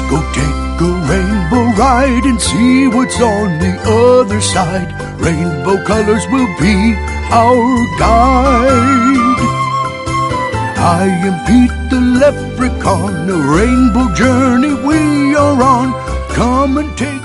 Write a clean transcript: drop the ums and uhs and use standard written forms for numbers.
Go take a rainbow ride and see what's on the other side. Rainbow colors will be our guide. I am Pete the Leprechaun, a rainbow journey we are on. Come and take